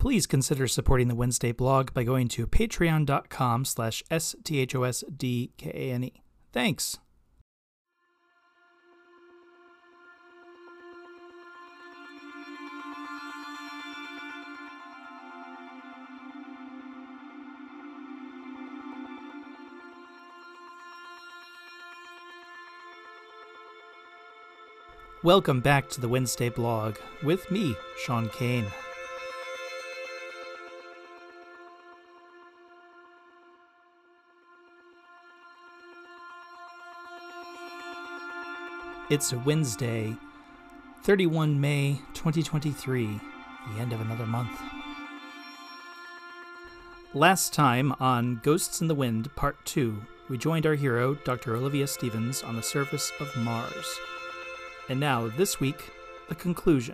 please consider supporting the Wednesday blog by going to patreon.com/STHOSDKANE. Thanks. Welcome back to the Wednesday blog with me, Sean Kane. It's Wednesday, 31 May 2023, the end of another month. Last time on Ghosts in the Wind Part 2, we joined our hero, Dr. Olivia Stevens, on the surface of Mars. And now, this week, the conclusion.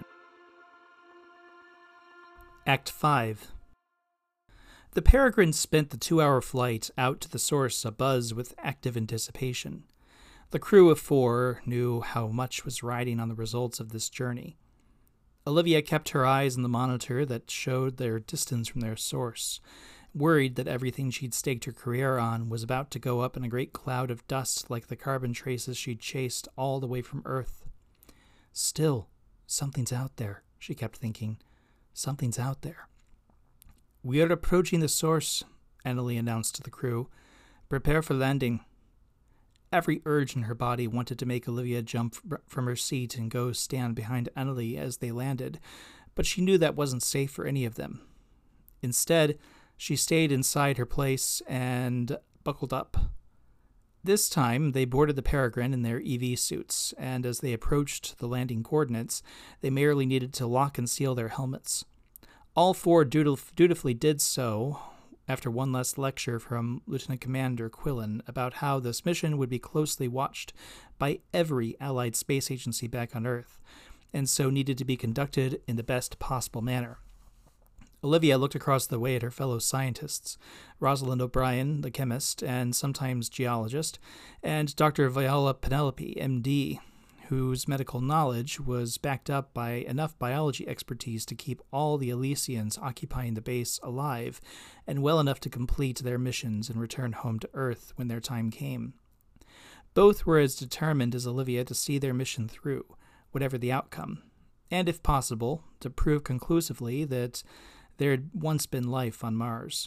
Act 5. The Peregrine spent the 2-hour flight out to the source abuzz with active anticipation. The crew of 4 knew how much was riding on the results of this journey. Olivia kept her eyes on the monitor that showed their distance from their source, worried that everything she'd staked her career on was about to go up in a great cloud of dust like the carbon traces she'd chased all the way from Earth. Still, something's out there, she kept thinking. Something's out there. We are approaching the source, Annalie announced to the crew. Prepare for landing. Every urge in her body wanted to make Olivia jump from her seat and go stand behind Annalie as they landed, but she knew that wasn't safe for any of them. Instead, she stayed inside her place and buckled up. This time, they boarded the Peregrine in their EV suits, and as they approached the landing coordinates, they merely needed to lock and seal their helmets. All 4 dutifully did so, after one last lecture from Lieutenant Commander Quillen about how this mission would be closely watched by every Allied space agency back on Earth, and so needed to be conducted in the best possible manner. Olivia looked across the way at her fellow scientists, Rosalind O'Brien, the chemist and sometimes geologist, and Dr. Viola Penelope, MD, whose medical knowledge was backed up by enough biology expertise to keep all the Elysians occupying the base alive and well enough to complete their missions and return home to Earth when their time came. Both were as determined as Olivia to see their mission through, whatever the outcome, and if possible, to prove conclusively that there had once been life on Mars.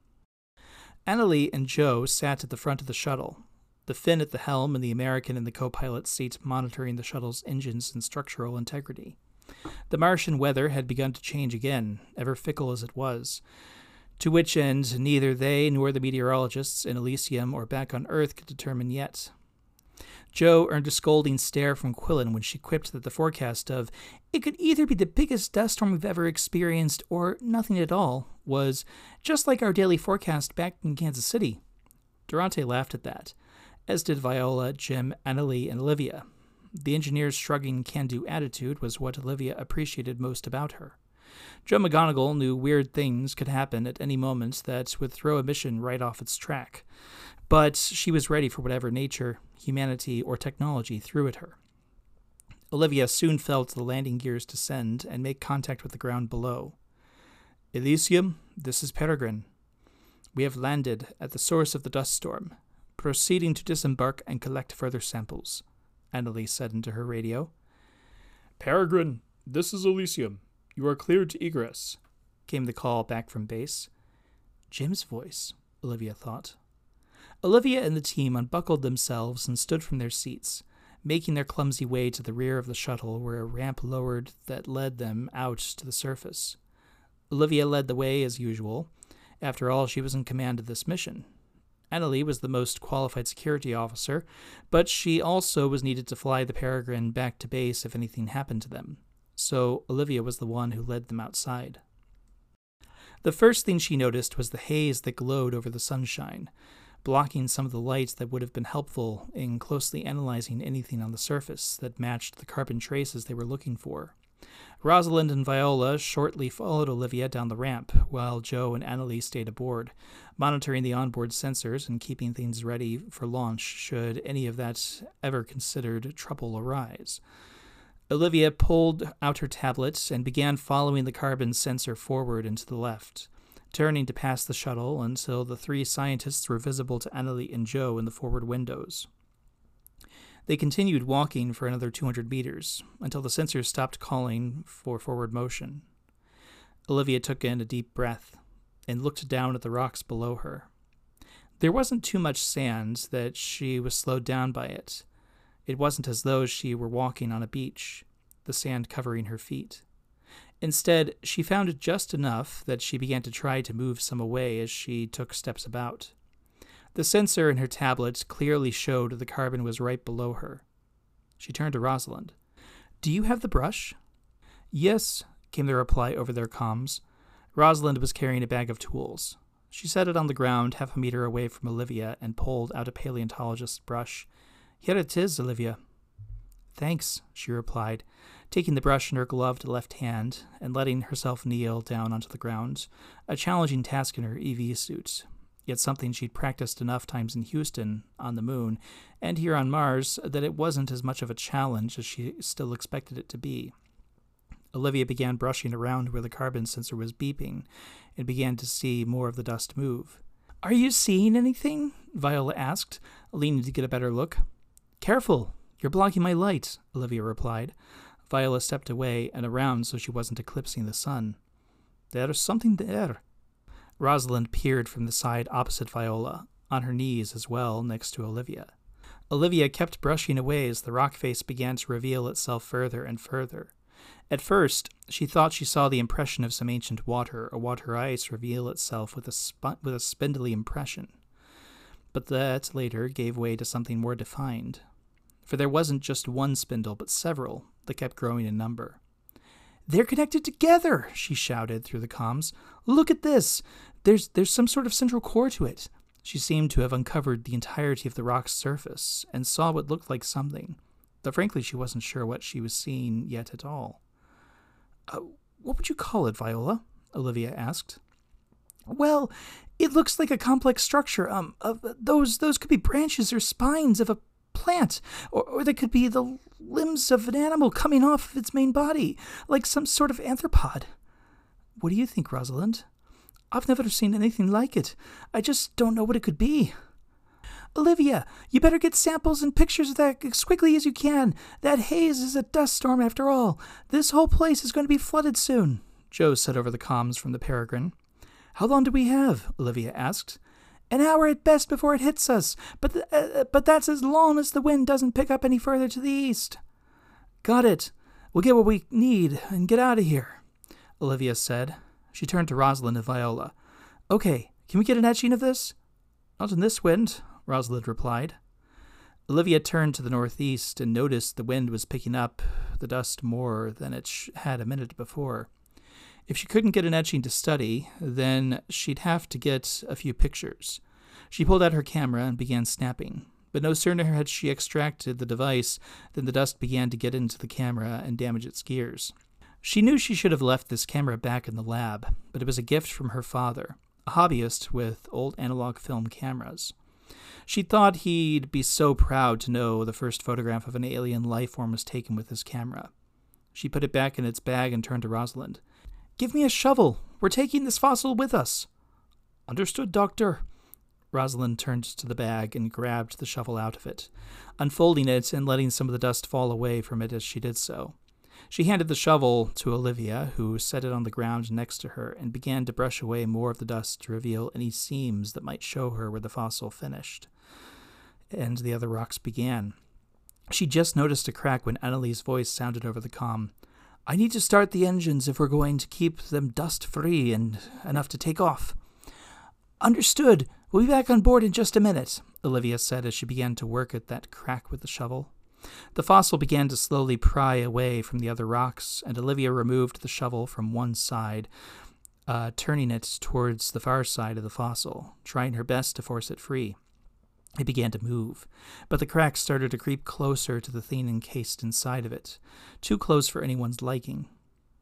Annalie and Joe sat at the front of the shuttle, the Finn at the helm and the American in the co-pilot's seat monitoring the shuttle's engines and structural integrity. The Martian weather had begun to change again, ever fickle as it was, to which end neither they nor the meteorologists in Elysium or back on Earth could determine yet. Joe earned a scolding stare from Quillen when she quipped that the forecast of, "It could either be the biggest dust storm we've ever experienced or nothing at all," was just like our daily forecast back in Kansas City. Durante laughed at that, as did Viola, Jim, Annalie, and Olivia. The engineer's shrugging can-do attitude was what Olivia appreciated most about her. Joe McGonigal knew weird things could happen at any moment that would throw a mission right off its track, but she was ready for whatever nature, humanity, or technology threw at her. Olivia soon felt the landing gears descend and make contact with the ground below. "Elysium, this is Peregrine. We have landed at the source of the dust storm, proceeding to disembark and collect further samples," Annalie said into her radio. "Peregrine, this is Elysium. You are cleared to egress," came the call back from base. Jim's voice, Olivia thought. Olivia and the team unbuckled themselves and stood from their seats, making their clumsy way to the rear of the shuttle where a ramp lowered that led them out to the surface. Olivia led the way as usual. After all, she was in command of this mission. Annalie was the most qualified security officer, but she also was needed to fly the Peregrine back to base if anything happened to them. So Olivia was the one who led them outside. The first thing she noticed was the haze that glowed over the sunshine, blocking some of the lights that would have been helpful in closely analyzing anything on the surface that matched the carbon traces they were looking for. Rosalind and Viola shortly followed Olivia down the ramp, while Joe and Annalie stayed aboard, monitoring the onboard sensors and keeping things ready for launch should any of that ever-considered trouble arise. Olivia pulled out her tablet and began following the carbon sensor forward and to the left, turning to pass the shuttle until the three scientists were visible to Annalie and Joe in the forward windows. They continued walking for another 200 meters, until the sensors stopped calling for forward motion. Olivia took in a deep breath and looked down at the rocks below her. There wasn't too much sand that she was slowed down by it. It wasn't as though she were walking on a beach, the sand covering her feet. Instead, she found it just enough that she began to try to move some away as she took steps about. The sensor in her tablet clearly showed the carbon was right below her. She turned to Rosalind. "Do you have the brush?" "Yes," came the reply over their comms. Rosalind was carrying a bag of tools. She set it on the ground half a meter away from Olivia and pulled out a paleontologist's brush. "Here it is, Olivia." "Thanks," she replied, taking the brush in her gloved left hand and letting herself kneel down onto the ground, a challenging task in her EV suit, yet something she'd practiced enough times in Houston, on the moon, and here on Mars that it wasn't as much of a challenge as she still expected it to be. Olivia began brushing around where the carbon sensor was beeping and began to see more of the dust move. "Are you seeing anything?" Viola asked, leaning to get a better look. "Careful, you're blocking my light," Olivia replied. Viola stepped away and around so she wasn't eclipsing the sun. "There's something there." Rosalind peered from the side opposite Viola, on her knees as well, next to Olivia. Olivia kept brushing away as the rock face began to reveal itself further and further. At first, she thought she saw the impression of some ancient water or water ice reveal itself with a spindly impression. But that later gave way to something more defined. For there wasn't just one spindle, but several, that kept growing in number. "They're connected together," she shouted through the comms. "Look at this! There's some sort of central core to it." She seemed to have uncovered the entirety of the rock's surface and saw what looked like something, though frankly she wasn't sure what she was seeing yet at all. What would you call it, Viola?" Olivia asked. "Well, it looks like a complex structure. Those could be branches or spines of a plant, or they could be the limbs of an animal coming off of its main body, like some sort of arthropod." "What do you think, Rosalind?" "I've never seen anything like it. I just don't know what it could be." "Olivia, you better get samples and pictures of that as quickly as you can. That haze is a dust storm after all. This whole place is going to be flooded soon," Joe said over the comms from the Peregrine. "How long do we have?" Olivia asked. "An hour at best before it hits us, but that's as long as the wind doesn't pick up any further to the east." "Got it. We'll get what we need and get out of here," Olivia said. She turned to Rosalind and Viola. "Okay, can we get an etching of this?" "Not in this wind," Rosalind replied. Olivia turned to the northeast and noticed the wind was picking up the dust more than it had a minute before. If she couldn't get an etching to study, then she'd have to get a few pictures. She pulled out her camera and began snapping, but no sooner had she extracted the device than the dust began to get into the camera and damage its gears. She knew she should have left this camera back in the lab, but it was a gift from her father, a hobbyist with old analog film cameras. She thought he'd be so proud to know the first photograph of an alien life form was taken with his camera. She put it back in its bag and turned to Rosalind. "Give me a shovel. We're taking this fossil with us." "Understood, Doctor." Rosalind turned to the bag and grabbed the shovel out of it, unfolding it and letting some of the dust fall away from it as she did so. She handed the shovel to Olivia, who set it on the ground next to her and began to brush away more of the dust to reveal any seams that might show her where the fossil finished and the other rocks began. She just noticed a crack when Annalie's voice sounded over the comm. "I need to start the engines if we're going to keep them dust-free and enough to take off." "Understood. We'll be back on board in just a minute," Olivia said as she began to work at that crack with the shovel. The fossil began to slowly pry away from the other rocks, and Olivia removed the shovel from one side, turning it towards the far side of the fossil, trying her best to force it free. It began to move, but the cracks started to creep closer to the thing encased inside of it, too close for anyone's liking.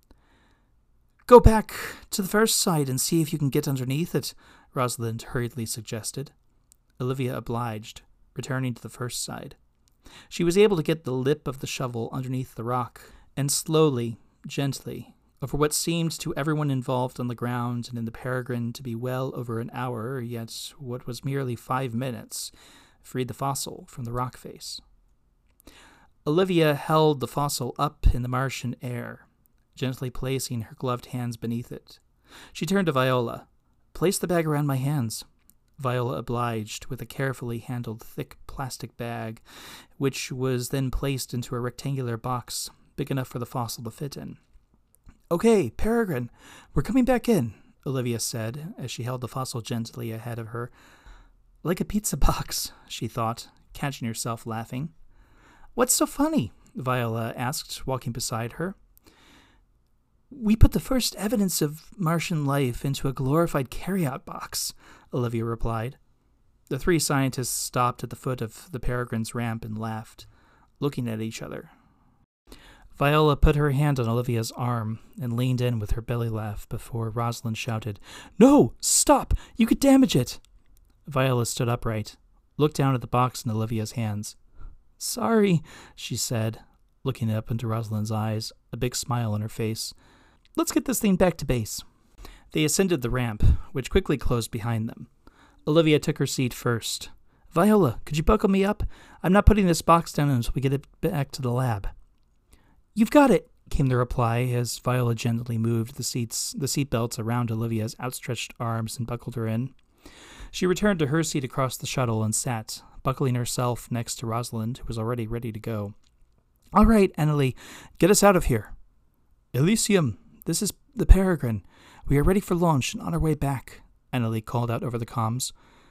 "Go back to the first side and see if you can get underneath it," Rosalind hurriedly suggested. Olivia obliged, returning to the first side. She was able to get the lip of the shovel underneath the rock And slowly, gently, over what seemed to everyone involved on the ground and in the Peregrine to be well over an hour, yet what was merely 5 minutes, freed the fossil from the rock face. Olivia held the fossil up in the Martian air, gently placing her gloved hands beneath it. She turned to Viola. "Place the bag around my hands." Viola obliged with a carefully handled thick plastic bag, which was then placed into a rectangular box big enough for the fossil to fit in. "Okay, Peregrine, we're coming back in," Olivia said, as she held the fossil gently ahead of her. "Like a pizza box," she thought, catching herself laughing. "What's so funny?" Viola asked, walking beside her. "We put the first evidence of Martian life into a glorified carryout box," Olivia replied. The 3 scientists stopped at the foot of the Peregrine's ramp and laughed, looking at each other. Viola put her hand on Olivia's arm and leaned in with her belly laugh before Rosalind shouted, "No! Stop! You could damage it!" Viola stood upright, looked down at the box in Olivia's hands. "Sorry," she said, looking up into Rosalind's eyes, a big smile on her face. "Let's get this thing back to base." They ascended the ramp, which quickly closed behind them. Olivia took her seat first. "Viola, could you buckle me up? I'm not putting this box down until we get it back to the lab." "You've got it," came the reply as Viola gently moved the seat belts around Olivia's outstretched arms and buckled her in. She returned to her seat across the shuttle and sat, buckling herself next to Rosalind, who was already ready to go. "All right, Annalie, get us out of here." "Elysium, this is the Peregrine. We are ready for launch and on our way back," Annalie called out over the comms.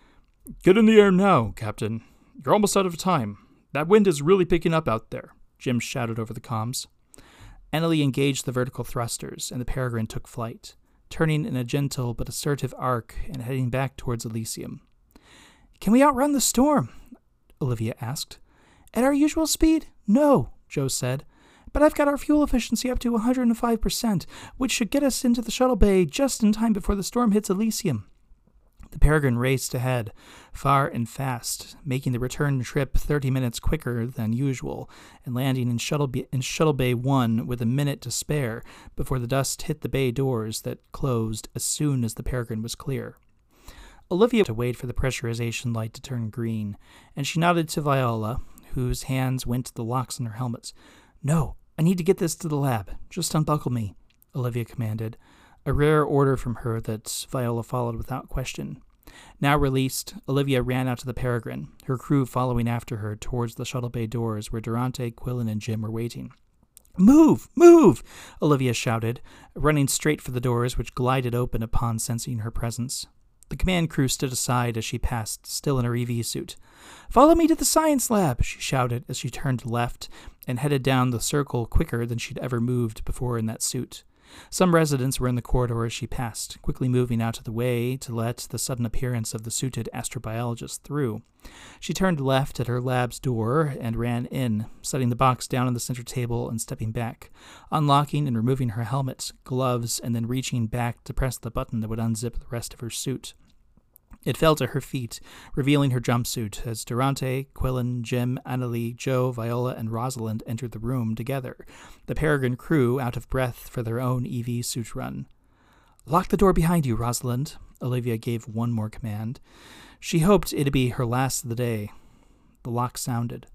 "Get in the air now, Captain. You're almost out of time. That wind is really picking up out there," Jim shouted over the comms. Annalie engaged the vertical thrusters, and the Peregrine took flight, turning in a gentle but assertive arc and heading back towards Elysium. "Can we outrun the storm?" Olivia asked. "At our usual speed? No," Joe said. "But I've got our fuel efficiency up to 105%, which should get us into the shuttle bay just in time before the storm hits Elysium." The Peregrine raced ahead, far and fast, making the return trip 30 minutes quicker than usual, and landing in Shuttle Bay 1 with a minute to spare before the dust hit the bay doors that closed as soon as the Peregrine was clear. Olivia had to wait for the pressurization light to turn green, and she nodded to Viola, whose hands went to the locks on her helmet. "No, I need to get this to the lab. Just unbuckle me," Olivia commanded, a rare order from her that Viola followed without question. Now released, Olivia ran out to the Peregrine, her crew following after her towards the shuttle bay doors where Durante, Quillen, and Jim were waiting. "Move! Move!" Olivia shouted, running straight for the doors, which glided open upon sensing her presence. The command crew stood aside as she passed, still in her EV suit. "Follow me to the science lab," she shouted as she turned left and headed down the circle quicker than she'd ever moved before in that suit. Some residents were in the corridor as she passed, quickly moving out of the way to let the sudden appearance of the suited astrobiologist through. She turned left at her lab's door and ran in, setting the box down on the center table and stepping back, unlocking and removing her helmet, gloves, and then reaching back to press the button that would unzip the rest of her suit. It fell to her feet, revealing her jumpsuit as Durante, Quillen, Jim, Annalie, Joe, Viola, and Rosalind entered the room together, the Peregrine crew out of breath for their own EV suit run. "Lock the door behind you, Rosalind," Olivia gave one more command. She hoped it'd be her last of the day. The lock sounded.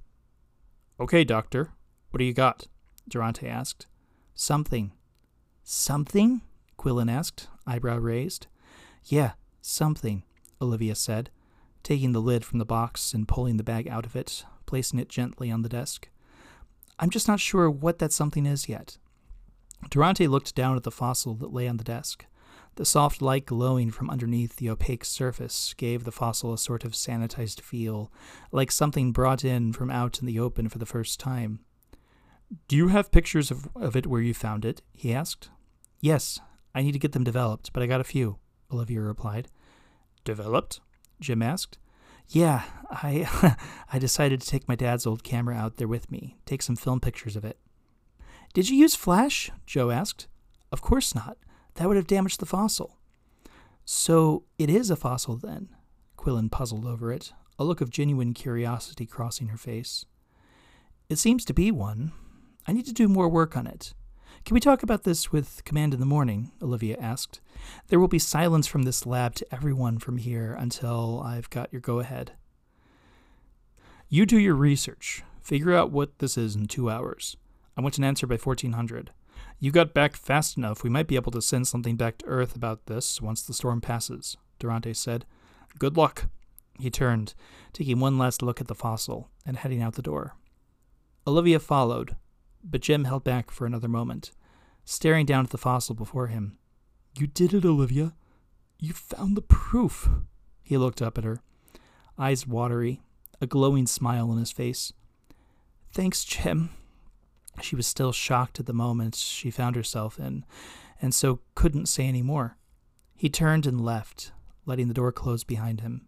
"Okay, Doctor. What do you got?" Durante asked. "Something." "Something?" Quillen asked, eyebrow raised. "Yeah, something," Olivia said, taking the lid from the box and pulling the bag out of it, placing it gently on the desk. "I'm just not sure what that something is yet." Durante looked down at the fossil that lay on the desk. The soft light glowing from underneath the opaque surface gave the fossil a sort of sanitized feel, like something brought in from out in the open for the first time. "Do you have pictures of it where you found it?" he asked. "Yes, I need to get them developed, but I got a few," Olivia replied. "Developed?" Jim asked. "Yeah, I decided to take my dad's old camera out there with me, take some film pictures of it." "Did you use flash?" Joe asked. "Of course not. That would have damaged the fossil." "So it is a fossil, then?" Quillen puzzled over it, a look of genuine curiosity crossing her face. "It seems to be one. I need to do more work on it. Can we talk about this with Command in the morning? Olivia asked. There will be silence from this lab to everyone from here until I've got your go-ahead. You do your research. Figure out what this is in 2 hours. I want an answer by 1400. You got back fast enough, we might be able to send something back to Earth about this once the storm passes, Durante said. Good luck. He turned, taking one last look at the fossil and heading out the door. Olivia followed, but Jim held back for another moment, staring down at the fossil before him. You did it, Olivia. You found the proof. He looked up at her, eyes watery, a glowing smile on his face. Thanks, Jim. She was still shocked at the moment she found herself in, and so couldn't say any more. He turned and left, letting the door close behind him.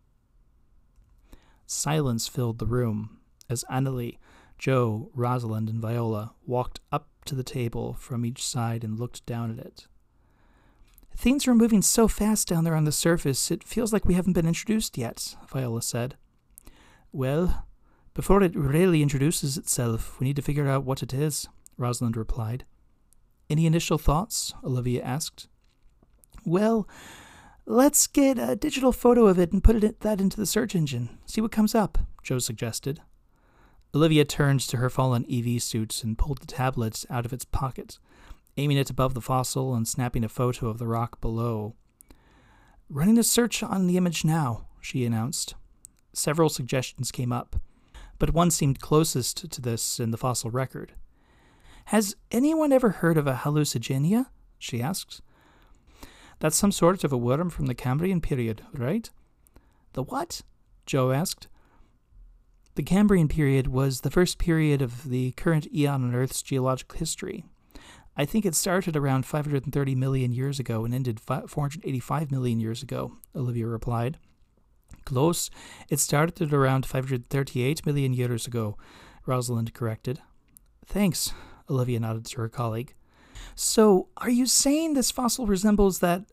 Silence filled the room as Annalie, Joe, Rosalind, and Viola walked up to the table from each side and looked down at it. Things are moving so fast down there on the surface, it feels like we haven't been introduced yet, Viola said. Well, before it really introduces itself, we need to figure out what it is, Rosalind replied. Any initial thoughts? Olivia asked. Well, let's get a digital photo of it and put that into the search engine. See what comes up, Joe suggested. Olivia turned to her fallen EV suit and pulled the tablet out of its pocket, aiming it above the fossil and snapping a photo of the rock below. Running a search on the image now, she announced. Several suggestions came up, but one seemed closest to this in the fossil record. Has anyone ever heard of a hallucigenia? She asked. That's some sort of a worm from the Cambrian period, right? The what? Joe asked. The Cambrian period was the first period of the current eon on Earth's geological history. I think it started around 530 million years ago and ended 485 million years ago, Olivia replied. Close. It started around 538 million years ago, Rosalind corrected. Thanks, Olivia nodded to her colleague. So, are you saying this fossil resembles that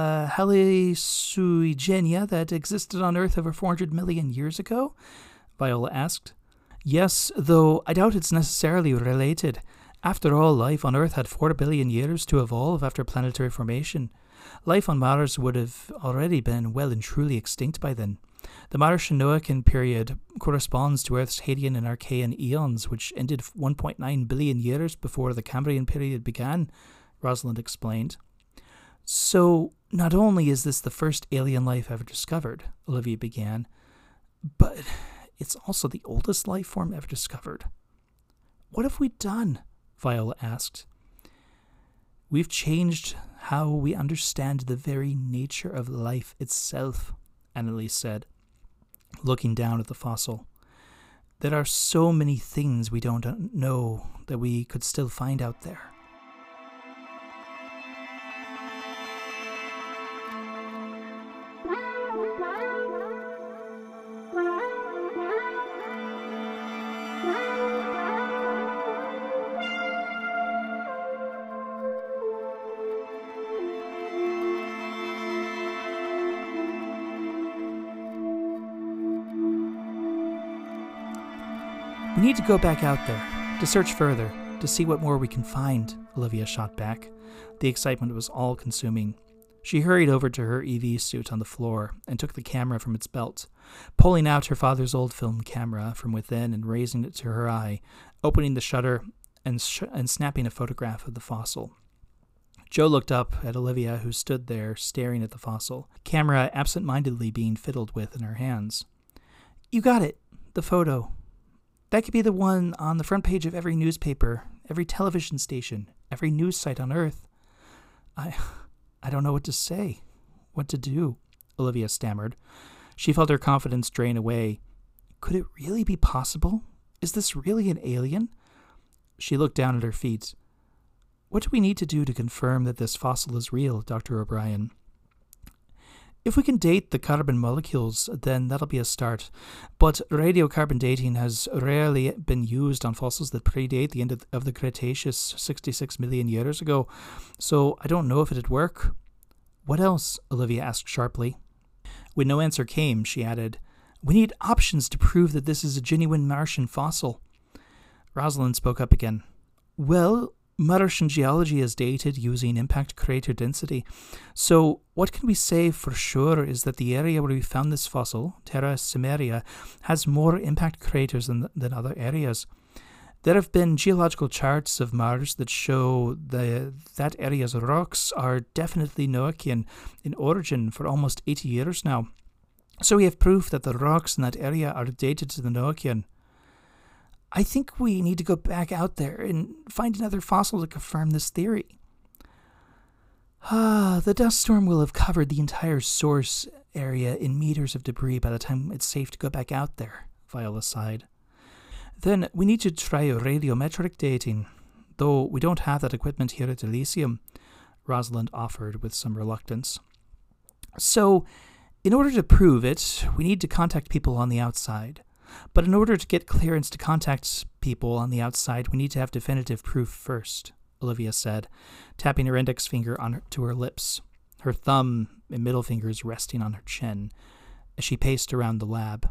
hallucigenia that existed on Earth over 400 million years ago? Viola asked. Yes, though I doubt it's necessarily related. After all, life on Earth had 4 billion years to evolve after planetary formation. Life on Mars would have already been well and truly extinct by then. The Martian-Noachian period corresponds to Earth's Hadean and Archean eons, which ended 1.9 billion years before the Cambrian period began, Rosalind explained. So, not only is this the first alien life ever discovered, Olivia began, but it's also the oldest life form ever discovered. What have we done? Viola asked. We've changed how we understand the very nature of life itself, Annalie said, looking down at the fossil. There are so many things we don't know that we could still find out there. We need to go back out there, to search further, to see what more we can find, Olivia shot back. The excitement was all-consuming. She hurried over to her EV suit on the floor and took the camera from its belt, pulling out her father's old film camera from within and raising it to her eye, opening the shutter and snapping a photograph of the fossil. Joe looked up at Olivia, who stood there staring at the fossil, camera absent-mindedly being fiddled with in her hands. You got it, the photo. That could be the one on the front page of every newspaper, every television station, every news site on Earth. I don't know what to say, what to do, Olivia stammered. She felt her confidence drain away. Could it really be possible? Is this really an alien? She looked down at her feet. What do we need to do to confirm that this fossil is real, Dr. O'Brien? If we can date the carbon molecules, then that'll be a start. But radiocarbon dating has rarely been used on fossils that predate the end of the Cretaceous 66 million years ago, so I don't know if it'd work. What else? Olivia asked sharply. When no answer came, she added, We need options to prove that this is a genuine Martian fossil. Rosalind spoke up again. Well, Martian geology is dated using impact crater density. So, what can we say for sure is that the area where we found this fossil, Terra Cimmeria, has more impact craters than other areas. There have been geological charts of Mars that show that area's rocks are definitely Noachian in origin for almost 80 years now. So we have proof that the rocks in that area are dated to the Noachian. I think we need to go back out there and find another fossil to confirm this theory. The dust storm will have covered the entire source area in meters of debris by the time it's safe to go back out there, Viola sighed. Then we need to try radiometric dating, though we don't have that equipment here at Elysium, Rosalind offered with some reluctance. So, in order to prove it, we need to contact people on the outside. But in order to get clearance to contact people on the outside, we need to have definitive proof first, Olivia said, tapping her index finger to her lips, her thumb and middle fingers resting on her chin, as she paced around the lab.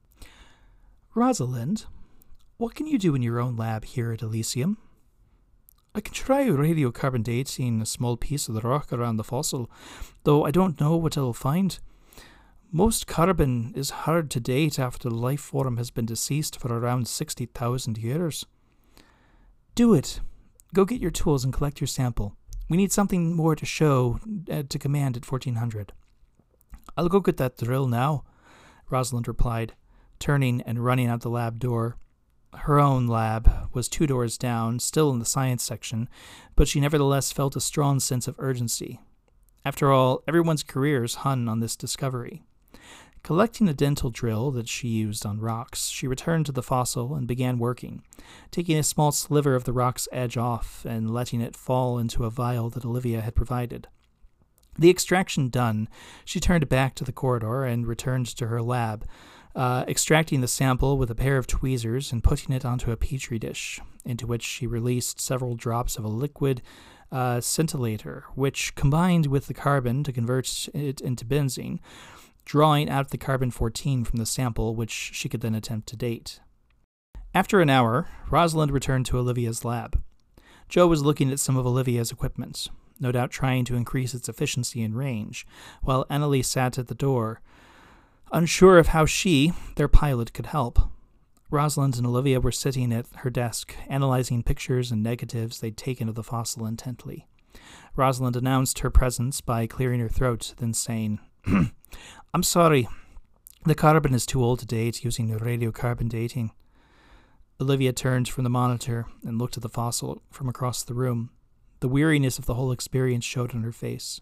Rosalind, what can you do in your own lab here at Elysium? I can try radiocarbon dating a small piece of the rock around the fossil, though I don't know what I'll find. Most carbon is hard to date after the life form has been deceased for around 60,000 years. Do it. Go get your tools and collect your sample. We need something more to show to command at 1400. I'll go get that drill now, Rosalind replied, turning and running out the lab door. Her own lab was 2 doors down, still in the science section, but she nevertheless felt a strong sense of urgency. After all, everyone's careers hung on this discovery. Collecting a dental drill that she used on rocks, she returned to the fossil and began working, taking a small sliver of the rock's edge off and letting it fall into a vial that Olivia had provided. The extraction done, she turned back to the corridor and returned to her lab, extracting the sample with a pair of tweezers and putting it onto a petri dish, into which she released several drops of a liquid scintillator, which combined with the carbon to convert it into benzene, drawing out the carbon-14 from the sample, which she could then attempt to date. After an hour, Rosalind returned to Olivia's lab. Jo was looking at some of Olivia's equipment, no doubt trying to increase its efficiency and range, while Annalie sat at the door, unsure of how she, their pilot, could help. Rosalind and Olivia were sitting at her desk, analyzing pictures and negatives they'd taken of the fossil intently. Rosalind announced her presence by clearing her throat, then saying, I'm sorry. The carbon is too old to date using radiocarbon dating. Olivia turned from the monitor and looked at the fossil from across the room. The weariness of the whole experience showed on her face.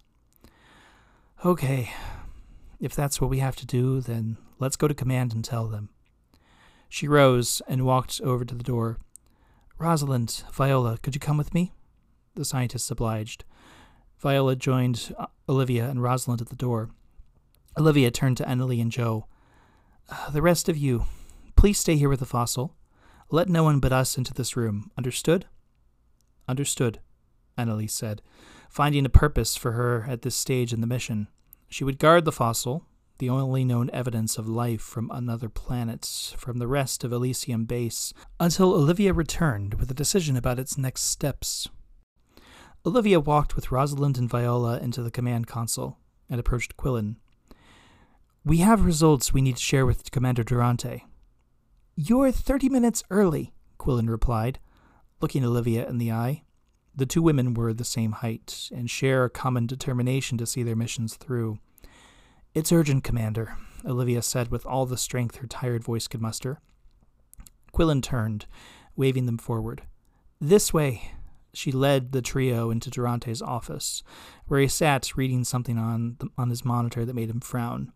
Okay, if that's what we have to do, then let's go to command and tell them. She rose and walked over to the door. Rosalind, Viola, could you come with me? The scientists obliged. Viola joined Olivia and Rosalind at the door. Olivia turned to Annalie and Jo. The rest of you, please stay here with the fossil. Let no one but us into this room. Understood? Understood, Annalie said, finding a purpose for her at this stage in the mission. She would guard the fossil, the only known evidence of life from another planet, from the rest of Elysium Base, until Olivia returned with a decision about its next steps. Olivia walked with Rosalind and Viola into the command console and approached Quillen. We have results we need to share with Commander Durante. You're 30 minutes early, Quillen replied, looking Olivia in the eye. The two women were the same height and share a common determination to see their missions through. It's urgent, Commander, Olivia said with all the strength her tired voice could muster. Quillen turned, waving them forward. This way. She led the trio into Durante's office, where he sat reading something on his monitor that made him frown.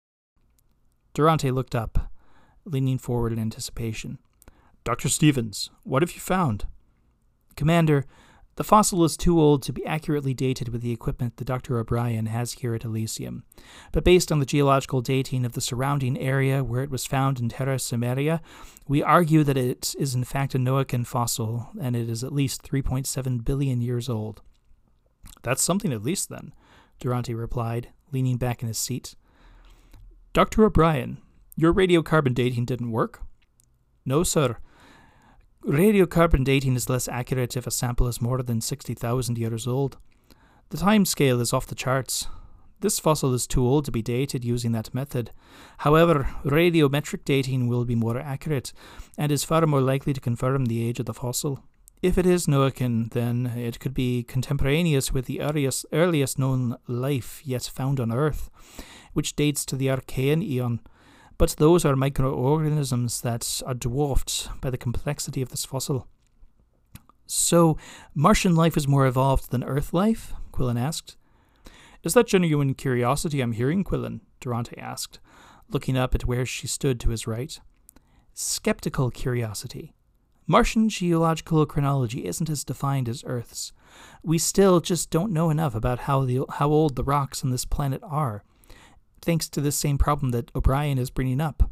Durante looked up, leaning forward in anticipation. Dr. Stevens, what have you found? Commander, the fossil is too old to be accurately dated with the equipment that Dr. O'Brien has here at Elysium, but based on the geological dating of the surrounding area where it was found in Terra Cimmeria, we argue that it is in fact a Noachian fossil, and it is at least 3.7 billion years old. That's something at least, then, Durante replied, leaning back in his seat. Dr. O'Brien, your radiocarbon dating didn't work? No, sir. Radiocarbon dating is less accurate if a sample is more than 60,000 years old. The time scale is off the charts. This fossil is too old to be dated using that method. However, radiometric dating will be more accurate and is far more likely to confirm the age of the fossil. If it is Noakan, then it could be contemporaneous with the earliest known life yet found on Earth, which dates to the Archean Eon. But those are microorganisms that are dwarfed by the complexity of this fossil. So, Martian life is more evolved than Earth life? Quillen asked. Is that genuine curiosity I'm hearing, Quillen? Durante asked, looking up at where she stood to his right. Skeptical curiosity. Martian geological chronology isn't as defined as Earth's. We still just don't know enough about how old the rocks on this planet are, thanks to this same problem that O'Brien is bringing up.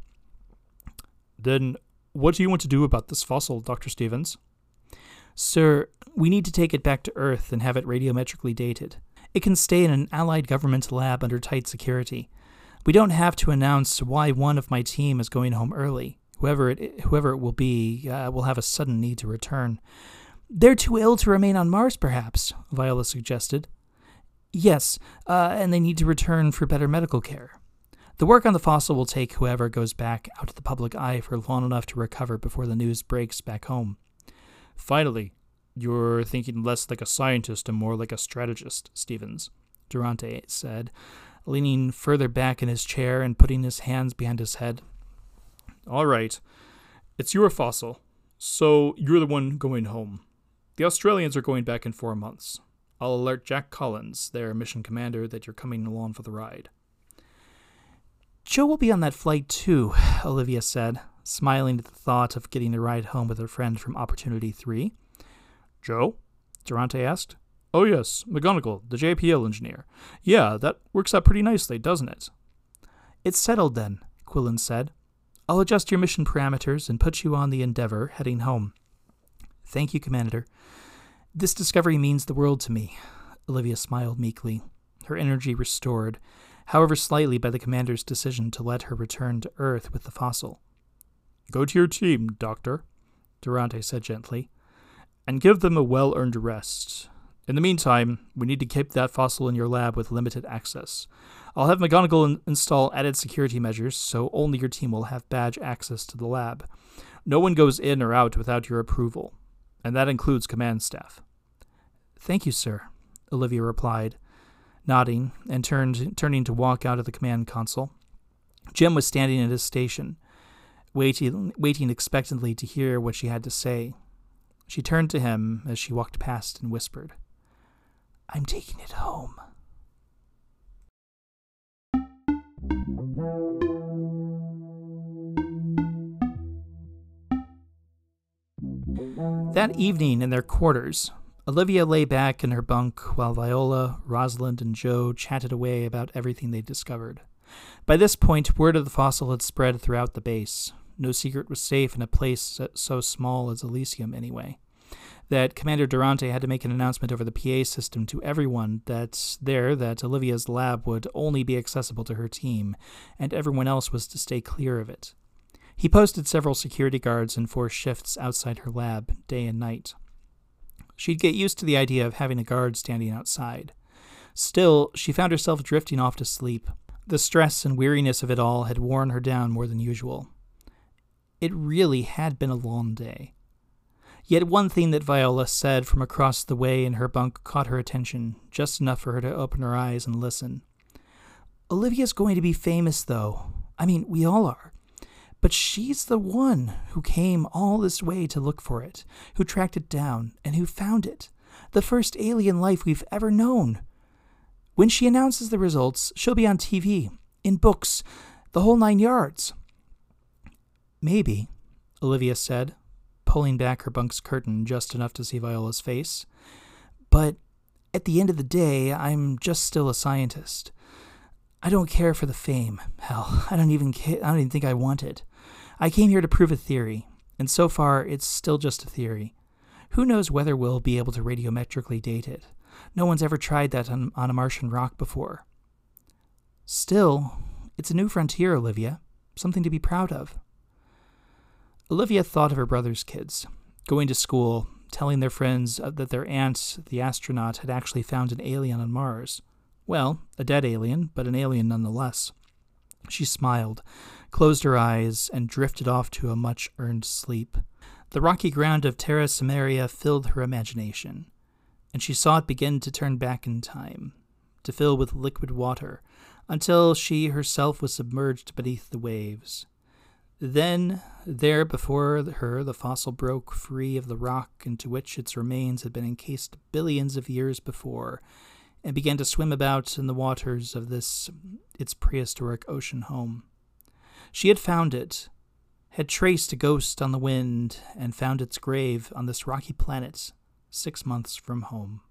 Then, what do you want to do about this fossil, Dr. Stevens? Sir, we need to take it back to Earth and have it radiometrically dated. It can stay in an Allied government lab under tight security. We don't have to announce why one of my team is going home early. Whoever it will be will have a sudden need to return. They're too ill to remain on Mars, perhaps, Viola suggested. Yes, and they need to return for better medical care. The work on the fossil will take whoever goes back out of the public eye for long enough to recover before the news breaks back home. Finally, you're thinking less like a scientist and more like a strategist, Stevens, Durante said, leaning further back in his chair and putting his hands behind his head. All right, it's your fossil, so you're the one going home. The Australians are going back in 4 months. I'll alert Jack Collins, their mission commander, that you're coming along for the ride. Joe will be on that flight too, Olivia said, smiling at the thought of getting a ride home with her friend from Opportunity 3. Joe? Durante asked. Oh yes, McGonagall, the JPL engineer. Yeah, that works out pretty nicely, doesn't it? It's settled then, Quillen said. I'll adjust your mission parameters and put you on the Endeavour heading home. Thank you, Commander. This discovery means the world to me. Olivia smiled meekly, her energy restored, however slightly by the Commander's decision to let her return to Earth with the fossil. Go to your team, Doctor, Durante said gently, and give them a well-earned rest. In the meantime, we need to keep that fossil in your lab with limited access. I'll have McGonagall install added security measures, so only your team will have badge access to the lab. No one goes in or out without your approval, and that includes command staff. Thank you, sir, Olivia replied, nodding and turning to walk out of the command console. Jim was standing at his station, waiting expectantly to hear what she had to say. She turned to him as she walked past and whispered, I'm taking it home. That evening in their quarters, Olivia lay back in her bunk while Viola, Rosalind, and Joe chatted away about everything they'd discovered. By this point, word of the fossil had spread throughout the base. No secret was safe in a place so small as Elysium, anyway. That Commander Durante had to make an announcement over the PA system to everyone that Olivia's lab would only be accessible to her team, and everyone else was to stay clear of it. He posted several security guards in 4 shifts outside her lab, day and night. She'd get used to the idea of having a guard standing outside. Still, she found herself drifting off to sleep. The stress and weariness of it all had worn her down more than usual. It really had been a long day. Yet one thing that Viola said from across the way in her bunk caught her attention, just enough for her to open her eyes and listen. Olivia's going to be famous, though. I mean, we all are. But she's the one who came all this way to look for it, who tracked it down, and who found it. The first alien life we've ever known. When she announces the results, she'll be on TV, in books, the whole 9 yards. Maybe, Olivia said, pulling back her bunk's curtain just enough to see Viola's face. But at the end of the day, I'm just still a scientist. I don't care for the fame. Hell, I don't even think I want it. I came here to prove a theory, and so far it's still just a theory. Who knows whether we'll be able to radiometrically date it? No one's ever tried that on a Martian rock before. Still, it's a new frontier, Olivia. Something to be proud of. Olivia thought of her brother's kids, going to school, telling their friends that their aunt, the astronaut, had actually found an alien on Mars. Well, a dead alien, but an alien nonetheless. She smiled, closed her eyes, and drifted off to a much-earned sleep. The rocky ground of Terra Cimmeria filled her imagination, and she saw it begin to turn back in time, to fill with liquid water, until she herself was submerged beneath the waves. Then, there before her, the fossil broke free of the rock into which its remains had been encased billions of years before, and began to swim about in the waters of its prehistoric ocean home. She had found it, had traced a ghost on the wind, and found its grave on this rocky planet 6 months from home.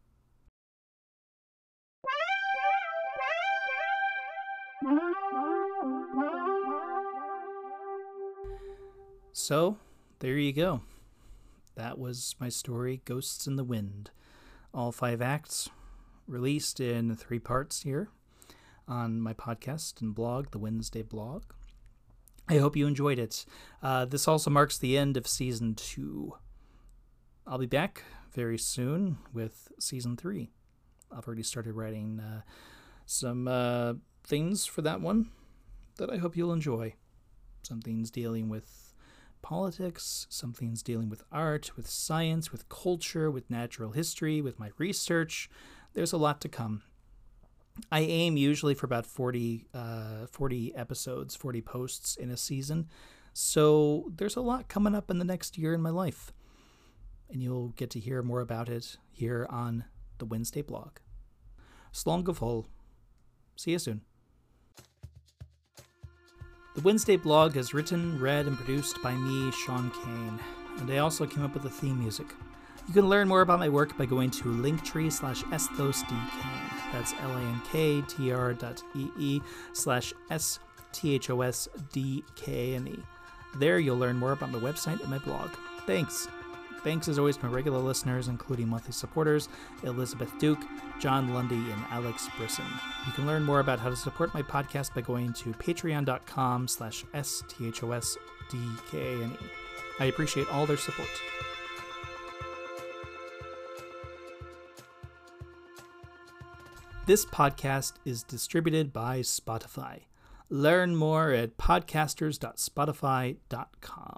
So, there you go. That was my story, Ghosts in the Wind. All 5 acts, released in 3 parts here on my podcast and blog, the Wednesday Blog. I hope you enjoyed it. This also marks the end of Season 2. I'll be back very soon with Season 3. I've already started writing some things for that one that I hope you'll enjoy. Some things dealing with politics, some things dealing with art, with science, with culture, with natural history, with my research. There's a lot to come. I aim usually for about 40 episodes, 40 posts in a season. So there's a lot coming up in the next year in my life. And you'll get to hear more about it here on the Wednesday Blog. Slán go fóill. See you soon. The Wednesday Blog is written, read, and produced by me, Sean Kane, and I also came up with the theme music. You can learn more about my work by going to linktree/esthosdkane. That's linktr.ee/STHOSDKNE. There you'll learn more about my website and my blog. Thanks. Thanks as always to my regular listeners, including monthly supporters, Elizabeth Duke, John Lundy, and Alex Brisson. You can learn more about how to support my podcast by going to patreon.com/STHOSDKANE. I appreciate all their support. This podcast is distributed by Spotify. Learn more at podcasters.spotify.com.